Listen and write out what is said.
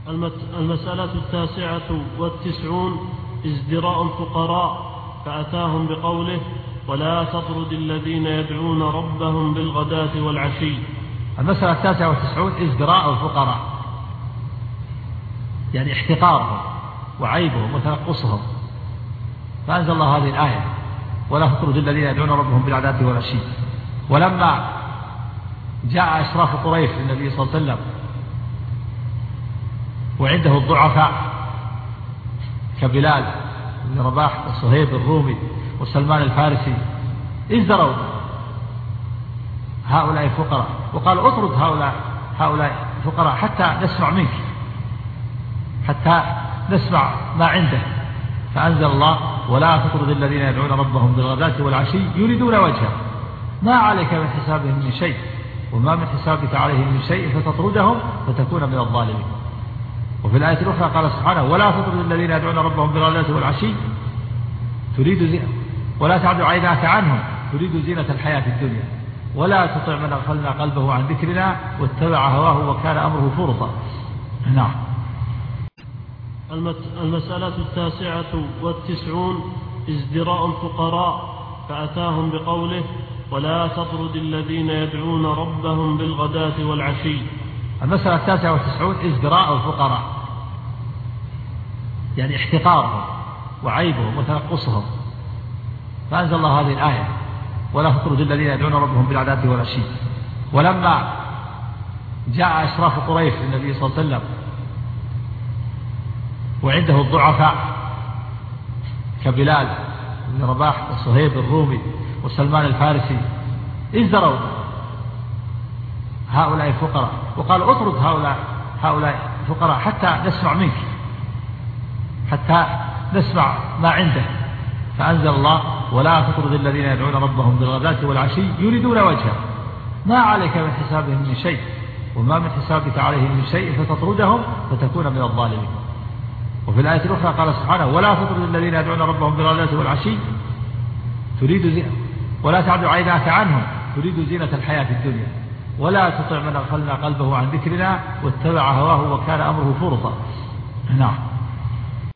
المسألة 99 ازدراء الفقراء، فأتاهم بقوله: ولا تطرد الذين يدعون ربهم بالغداة والعشي. المسألة 99 ازدراء الفقراء، يعني احتقارهم وعيبهم وتنقصهم، فأنزل الله هذه الآية: ولا تطرد الذين يدعون ربهم بالغداة والعشي. ولما جاء أشراف قريش للنبي صلى الله عليه وسلم وعنده الضعفاء كبلال بن رباح وصهيب الرومي وسلمان الفارسي، ازدروا هؤلاء الفقراء وقالوا: اطرد هؤلاء الفقراء حتى نسمع منك، حتى نسمع ما عنده. فأنزل الله: ولا تطرد الذين يدعون ربهم بالغداة والعشي يريدون وجهه ما عليك من حسابهم من شيء وما من حسابك عليهم من شيء فتطردهم فتكون من الظالمين. وفي الآية الأخرى قال سبحانه: ولا تطرد الذين يدعون ربهم بالغداة والعشي ولا تعد عيناك عنهم تريد زينة الحياة الدنيا ولا تطع من أغفلنا قلبه عن ذكرنا واتبع هواه وكان أمره فرطا. نعم. المسألة 99 ازدراء الفقراء، فأتاهم بقوله: ولا تطرد الذين يدعون ربهم بالغداة والعشي. المسألة 99 ازدراء الفقراء، يعني احتقارهم وعيبهم وتنقصهم، فأنزل الله هذه الآية: ولا تطرد الذين يدعون ربهم بالغداة والعشي. ولما جاء أشراف قريش للنبي صلى الله عليه وسلم وعنده الضعفاء كبلال بن رباح وصهيب الرومي وسلمان الفارسي، ازدروا هؤلاء الفقراء وقالوا: اطرد هؤلاء الفقراء حتى نسمع منك، حتى نسمع ما عنده. فأنزل الله: ولا تطرد الذين يدعون ربهم بالغداة والعشي يريدون وجهه ما عليك من حسابهم من شيء وما من حسابك عليهم من شيء فتطردهم فتكون من الظالمين. وفي الآية الأخرى قال سبحانه: ولا تطرد الذين يدعون ربهم بالغداة والعشي ولا تعد عيناك عنهم تريد زينة الحياة الدنيا ولا تطع من أغفلنا قلبه عن ذكرنا واتبع هواه وكان أمره فرطا. نعم.